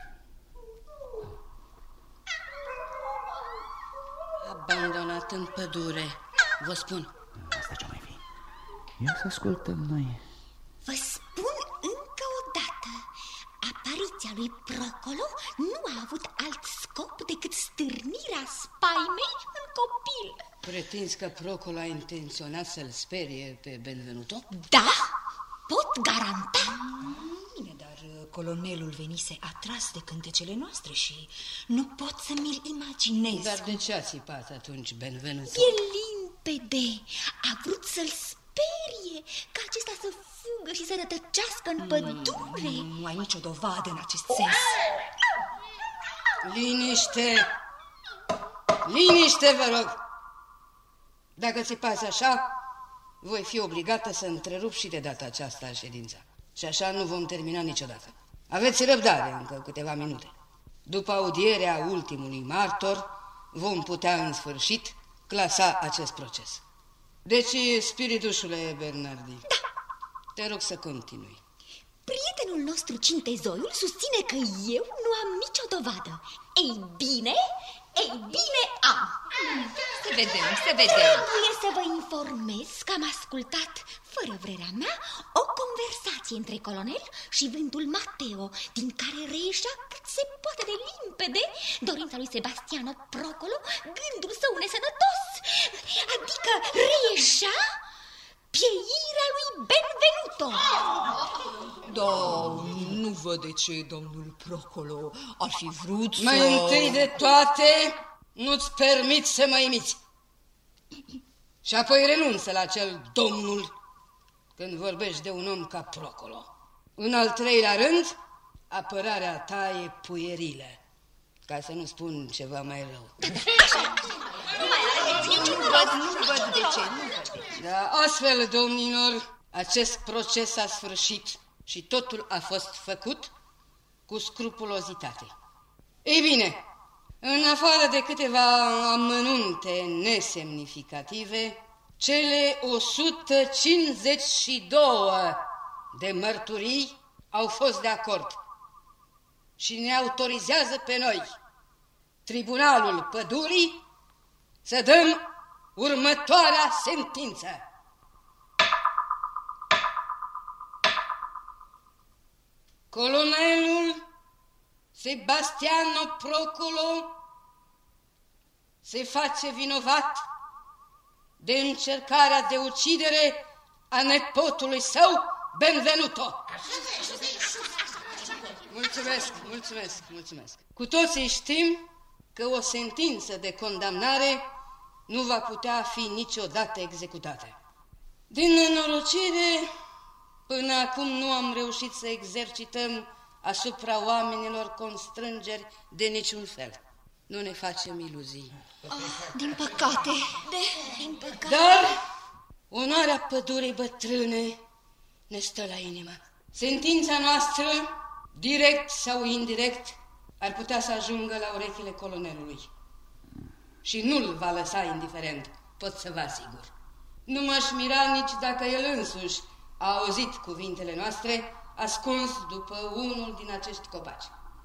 Abandonat în pădure, vă spun. Asta ce mai fi. Ia să ascultăm noi. Vă spun încă o dată, apariția lui Procolo nu a avut alt scop decât stârnirea spaimei în copil. Pretinzi că Procolo a intenționat să-l sperie pe Benvenuto? Da, pot garanta. Bine, dar colonelul venise atras de cântecele noastre și nu pot să mi-l imaginez. Dar de ce a țipat atunci Benvenuto? E limpede, a vrut să-l sperie, ca acesta să fugă și să rătăcească în pădure. Nu, nu ai nicio dovadă în acest sens. Liniște! Liniște, vă rog! Dacă țipați așa, voi fi obligată să întrerup și de data aceasta ședința. Și așa nu vom termina niciodată. Aveți răbdare încă câteva minute. După audierea ultimului martor, vom putea în sfârșit clasa acest proces. Deci, spiritușule Bernardi, da. Te rog să continui. Prietenul nostru Cintezoiul susține că eu nu am nicio dovadă. Ei bine, ei bine am. Să vedem, să vedem. Trebuie să vă informez că am ascultat, fără vrerea mea, o conversație între colonel și vântul Mateo, din care reieșea cât se poate de limpede dorința lui Sebastiano Procolo, gândul său nesănătos, adică reieșea pieirea lui Benvenuto. Da, nu văd de ce domnul Procolo ar fi vrut să... Mai întâi de toate, nu-ți permit să mă imiți. Și apoi renunță la acel domnul când vorbești de un om ca Procolo. În al treilea rând, apărarea ta e puierilă, ca să nu spun ceva mai rău. Nu mai are niciun rost, nu văd de ce, nu văd de ce. Da, astfel, domnilor, acest proces a sfârșit și totul a fost făcut cu scrupulozitate. Ei bine, în afară de câteva amănunte nesemnificative, cele o sută cincizeci și doi de mărturii au fost de acord și ne autorizează pe noi, Tribunalul Pădurii, să dăm următoarea sentință. Colonelul Sebastiano Procolo se face vinovat de încercarea de ucidere a nepotului său, Benvenuto. Mulțumesc, mulțumesc, mulțumesc. Cu toții știm că o sentință de condamnare nu va putea fi niciodată executată. Din nenorocire, până acum nu am reușit să exercităm asupra oamenilor constrângeri de niciun fel. Nu ne facem iluzii. Oh, din păcate, de, din păcate. Dar onoarea pădurii bătrâne ne stă la inimă. Sentința noastră, direct sau indirect, ar putea să ajungă la urechile colonelului. Și nu-l va lăsa indiferent, pot să vă asigur. Nu m-aș mira nici dacă el însuși a auzit cuvintele noastre, ascuns după unul din acești copaci.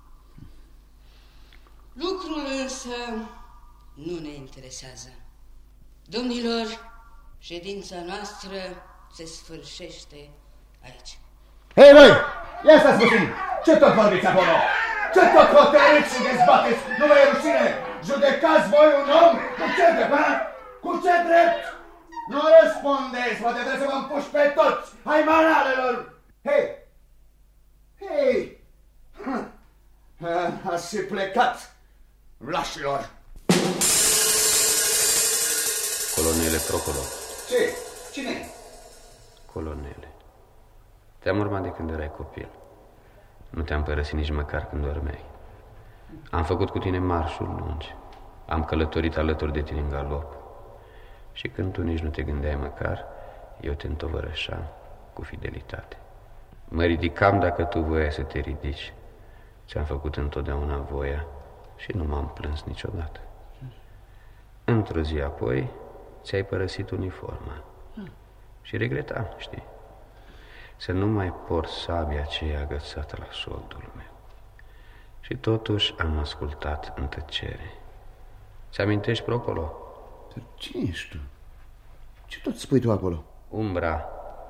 Lucrul însă nu ne interesează. Domnilor, ședința noastră se sfârșește aici. Hei, voi! Ia stați puțin! Ce tot vorbiți acolo? Ce tot hotărâți și dezbateți? Nu vă e rușine? Judecați voi un om? Cu ce drept, ha? Cu ce drept? Nu răspundeți! Poate trebuie să vă împuși pe toți! Hai, manalelor! Hei! Hei! Ați și plecat, vlașilor! Colonele Procolo. Ce? Cine? Colonele, te-am urmat de când erai copil. Nu te-am părăsit nici măcar când dormeai. Am făcut cu tine marșuri lungi. Am călătorit alături de tine în galop. Și când tu nici nu te gândeai măcar, eu te întovărășam cu fidelitate. Mă ridicam dacă tu voiai să te ridici. Ți-am făcut întotdeauna voia și nu m-am plâns niciodată. Într-o zi apoi ți-ai părăsit uniforma. Și regretam, știi, să nu mai port sabia aceea agățată la șoldul meu. Și totuși am ascultat în tăcere. Ți amintești, Procolo? Cine ești tu? Ce tot spui tu acolo? Umbra.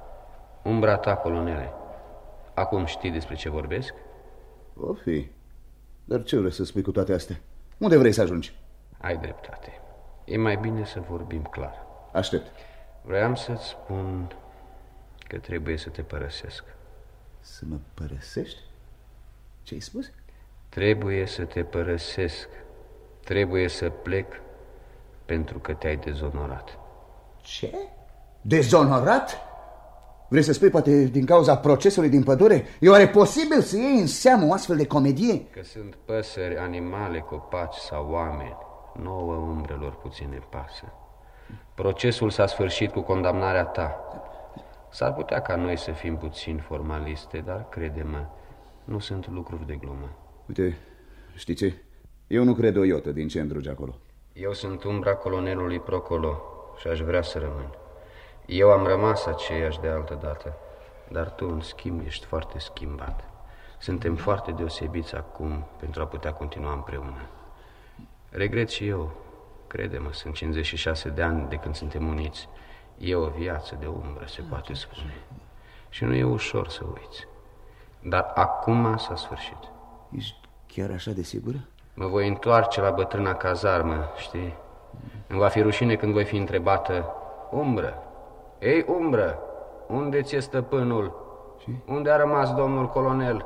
Umbra ta, colonele. Acum știi despre ce vorbesc? O fi. Dar ce vrei să spui cu toate astea? Unde vrei să ajungi? Ai dreptate. E mai bine să vorbim clar. Aștept. Vreau să-ți spun că trebuie să te părăsesc. Să mă părăsești? Ce-ai spus? Trebuie să te părăsesc. Trebuie să plec pentru că te-ai dezonorat. Ce? Dezonorat? Vrei să spui poate din cauza procesului din pădure? E oare posibil să iei în seamă o astfel de comedie? Că sunt păsări, animale, copaci sau oameni, nouă umbrelor puțin ne pasă. Procesul s-a sfârșit cu condamnarea ta. S-ar putea ca noi să fim puțin formaliste, dar crede-mă, nu sunt lucruri de glumă. Uite, știi ce? Eu nu cred o iotă din ce îndrugi acolo. Eu sunt umbra colonelului Procolo și aș vrea să rămân. Eu am rămas aceeași de altă dată, dar tu, în schimb, ești foarte schimbat. Suntem foarte deosebiți acum pentru a putea continua împreună. Regret și eu, crede-mă, sunt cincizeci și șase de ani de când suntem uniți. E o viață de umbră, se poate spune. Și nu e ușor să uiți. Dar acum s-a sfârșit. Ești chiar așa de sigură? Mă voi întoarce la bătrâna cazarmă, știi? Îmi va fi rușine când voi fi întrebată: umbră, ei, umbră, unde ți-e stăpânul? Și? Unde a rămas domnul colonel?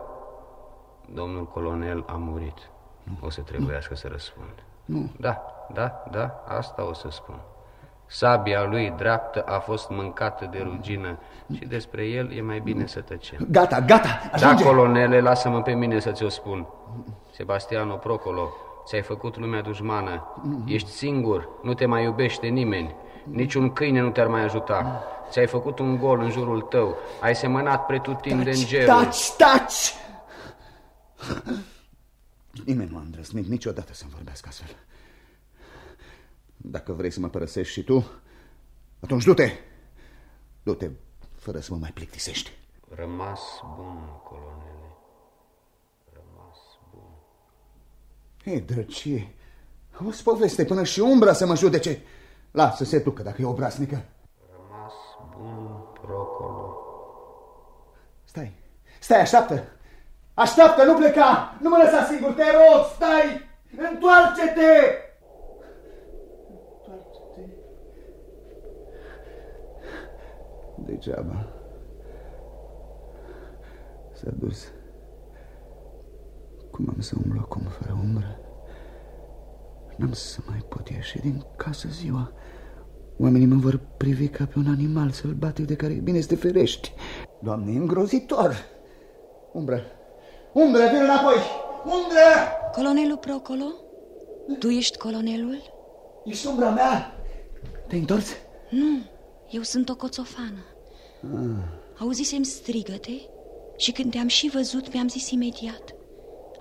Domnul colonel a murit. Nu. O să trebuiască nu. să răspund. Nu. Da, da, da, asta o să spun. Sabia lui dreaptă a fost mâncată de rugină și despre el e mai bine să tăcem. Gata, gata, ajunge! Da, colonele, lasă-mă pe mine să ți-o spun. Sebastiano Procolo, ți-ai făcut lumea dușmană. Ești singur, nu te mai iubește nimeni. Niciun câine nu te-ar mai ajuta. Ți-ai făcut un gol în jurul tău. Ai semănat pretutindeni în gerul. Taci, taci! Nimeni nu a îndrăznit niciodată să-mi vorbească astfel. Dacă vrei să mă părăsești și tu, atunci du-te! Du-te, fără să mă mai plictisești. Rămas bun, colonele. Rămas bun. Hei, drăcie, auzi poveste până și umbra să mă judece. Lasă să se ducă dacă e obraznică. Rămas bun, Procolo. Stai, stai, așteaptă. Așteaptă, nu pleca. Nu mă lăsa singur, te rog, stai. Întoarce-te. Degeaba. S-a dus. Cum am să umblu acum fără umbră? N-am să mai pot ieși din casă ziua. Oamenii mă vor privi ca pe un animal sălbatic de care e bine să te ferești. Doamne, e îngrozitor. Umbră, umbră, vin înapoi. Umbră! Colonelul Procolo? Tu ești colonelul? Ești umbra mea? Te-ai întors? Nu, eu sunt o coțofană. ah. Auzisem strigăte și când te-am și văzut mi-am zis imediat: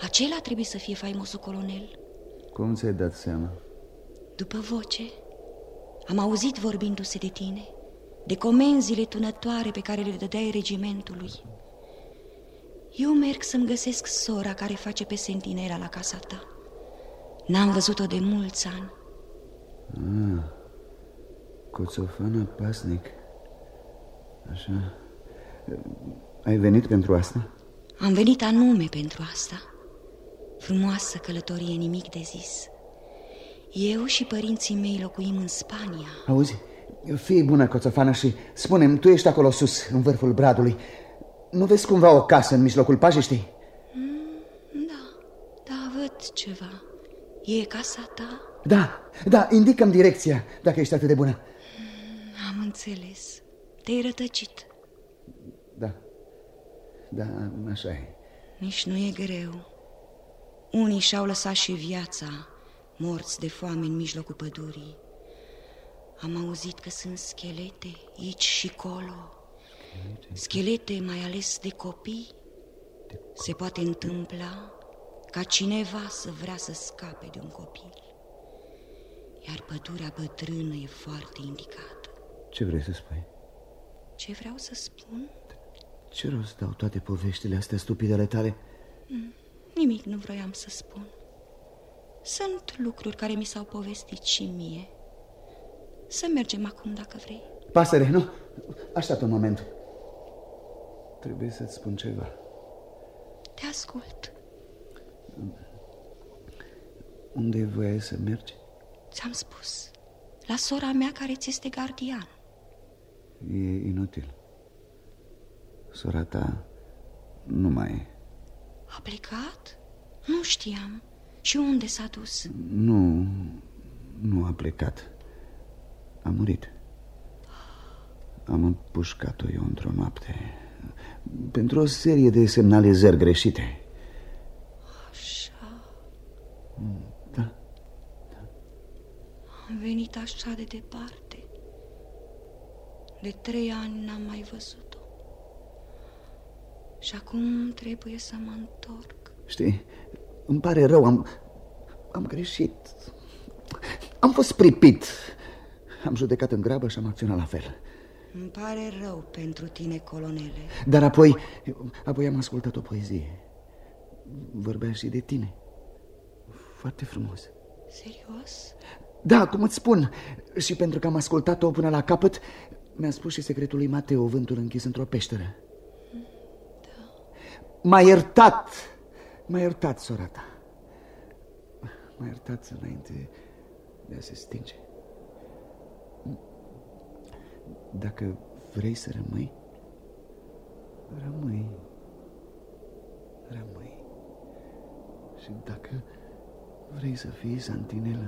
Acela trebuie să fie faimosul colonel. Cum ți-ai dat seama? După voce, am auzit vorbindu-se de tine, de comenzile tunătoare pe care le dădeai regimentului. Eu merg să-mi găsesc sora care face pe sentinela la casa ta. N-am văzut-o de mulți ani. Ah, Coțofana Pasnic. Așa. Ai venit pentru asta? Am venit anume pentru asta. Frumoasă călătorie, nimic de zis. Eu și părinții mei locuim în Spania. Auzi, fii bună, Coțofana, și spune-mi, tu ești acolo sus, în vârful bradului. Nu vezi cumva o casă în mijlocul pajiștii? Mm, da, da, văd ceva. E casa ta? Da, da, indică-mi direcția, dacă ești atât de bună. Mm, am înțeles. Te-ai rătăcit. Da, da, așa e. Nici nu e greu. Unii și-au lăsat și viața, morți de foame în mijlocul pădurii. Am auzit că sunt schelete aici și colo. Schelete mai ales de copii. Se poate întâmpla ca cineva să vrea să scape de un copil. Iar pădurea bătrână e foarte indicată. Ce vrei să spui? Ce vreau să spun? Ce rost dau toate poveștile astea stupidele tale? Mm, nimic nu vroiam să spun. Sunt lucruri care mi s-au povestit și mie. Să mergem acum dacă vrei. Pasăre, nu? Așteaptă un moment. Trebuie să-ți spun ceva. Te ascult. Unde voiai să mergi? Ți-am spus. La sora mea care ți este gardian. E inutil. Sora ta nu mai e. A plecat? Nu știam. Și unde s-a dus? Nu, nu a plecat. A murit. Am împușcat-o eu într-o noapte pentru o serie de semnalizări greșite. Așa. Da. Am venit așa de departe. De trei ani n-am mai văzut-o. Și acum trebuie să mă întorc. Știi, îmi pare rău, am, am greșit. Am fost pripit. Am judecat în grabă și am acționat la fel. Îmi pare rău pentru tine, colonele. Dar apoi, apoi am ascultat o poezie. Vorbea și de tine. Foarte frumos. Serios? Da, cum îți spun. Și pentru că am ascultat-o până la capăt, mi-a spus și secretul lui Mateo, vântul închis într-o peșteră. Da. M-a iertat. M-a iertat, sora ta. M-a iertat înainte de a se stinge. Dacă vrei să rămâi, rămâi. Rămâi. Și dacă vrei să fii santinelă,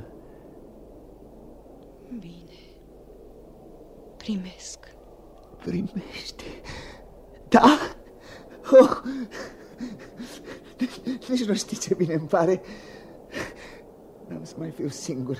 bine. Primesc. Primește. Da? Oh. Nici nu știi ce bine îmi pare. N-am să mai fiu singur.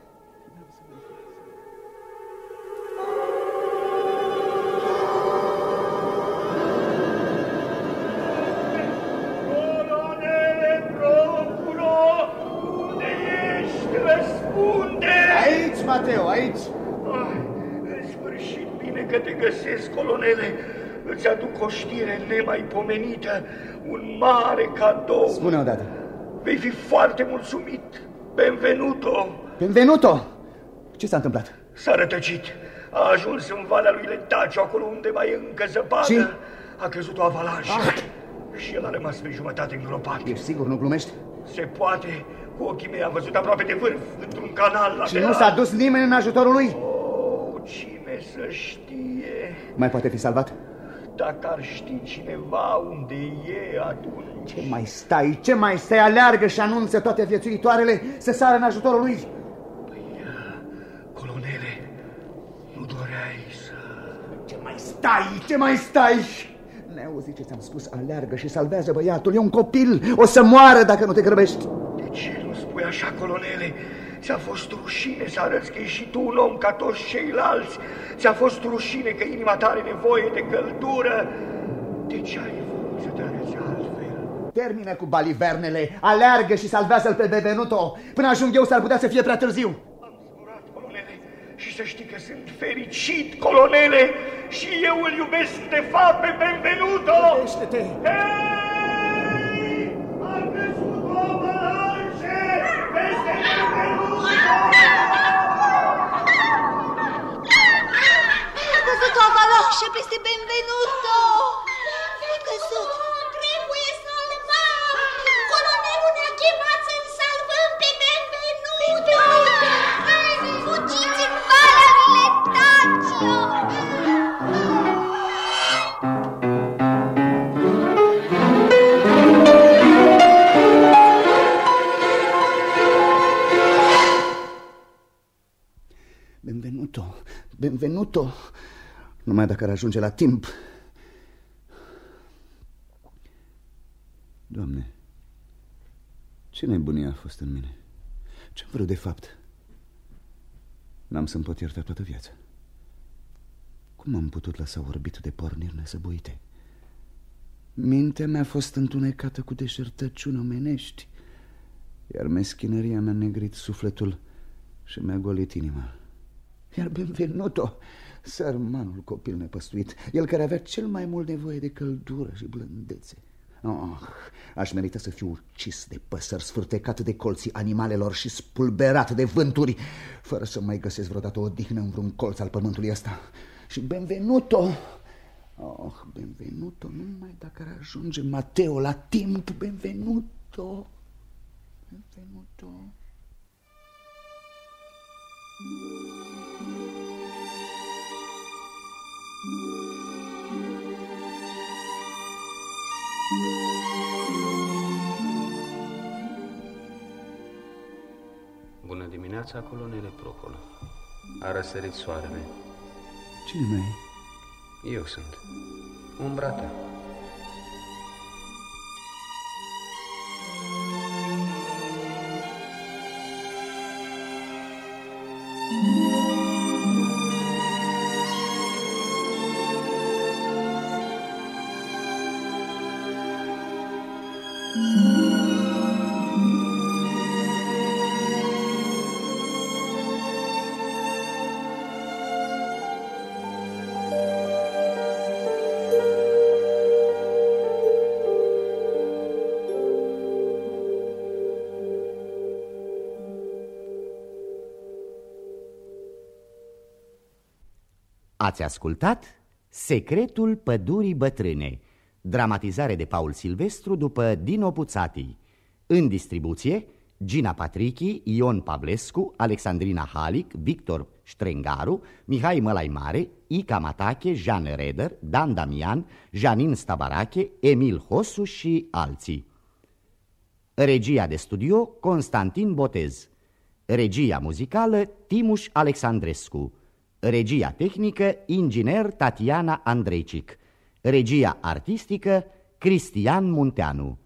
Mateo, aici. Ai, în sfârșit, bine că te găsesc, colonele. Îți aduc o știre nemaipomenită, un mare cadou. Spune odată. Vei fi foarte mulțumit. Benvenuto. Benvenuto? Ce s-a întâmplat? S-a rătăcit. A ajuns în Valea lui Letacio, acolo unde mai e încă zăpadă. Și? A căzut o avalanșă. Ah. Și el a rămas pe jumătate îngropat. Ești sigur, nu glumești? Se poate. Cu ochii mei am văzut aproape de vârf, într-un canal lateral. Și nu s-a dus nimeni în ajutorul lui? Oh, cine să știe? Mai poate fi salvat? Dacă ar ști cineva unde e, atunci... Ce mai stai? Ce mai stai? Aleargă și anunță toate viețuitoarele să sară în ajutorul lui. Păi, colonele, nu doreai să... Ce mai stai? Ce mai stai? Ne auzi ce ți-am spus? Aleargă și salvează băiatul. E un copil. O să moară dacă nu te grăbești. De ce nu spui așa, colonele? Ți-a fost rușine să arăți că ești și tu un om ca toți ceilalți. Ți-a fost rușine că inima ta are nevoie de căldură. De ce ai vrut să te arăți altfel? Termină cu balivernele, aleargă și salvează-l pe Benvenuto. Până ajung eu s-ar putea să fie prea târziu. Și să știi că sunt fericit, colonele, și eu îl iubesc de fapt pe Benvenuto! Iubește-te! Hei! A crescut o avalanșe peste Benvenuto! A căzut o avalanșă peste Benvenuto! A căzut! Trebuie să-l fac! Colonelul ne-a chemat să-l salvăm pe Benvenuto! Fugiți în Valea Viletaccio! Benvenuto, Benvenuto, numai dacă ar ajunge la timp. Doamne, ce nebunie a fost în mine? Ce-am vrut de fapt? N-am să-mi pot ierta toată viața. Cum am putut lăsa orbitul de porniri nesăbuite? Mintea mea a fost întunecată cu deșertăciuni omenești, iar meschinăria mi-a negrit sufletul și mi-a golit inima. Iar Benvenuto, sărmanul copil nepăstuit, el care avea cel mai mult nevoie de căldură și blândețe. Oh, aș merita să fiu ucis de păsări, sfârtecat de colții animalelor și spulberat de vânturi, fără să mai găsesc vreodată o odihnă în vreun colț al pământului ăsta. Și Benvenuto, oh, Benvenuto, numai dacă ar ajunge Mateo la timp, Benvenuto, Benvenuto. Bună dimineața, colonele Procolo. A răsărit soarele. Cine mai e? Eu sunt. Umbra ta. Ați ascultat Secretul Pădurii Bătrâne, dramatizare de Paul Silvestru după Dino Buzzati. În distribuție Gina Patrichi, Ion Pavlescu, Alexandrina Halic, Victor Strengaru, Mihai Mălai Mare, Ica Matache, Jean Reder, Dan Damian, Janin Stabarache, Emil Hosu și alții. Regia de studio Constantin Botez. Regia muzicală Timuș Alexandrescu. Regia tehnică inginer Tatiana Andreicic. Regia artistică Cristian Munteanu.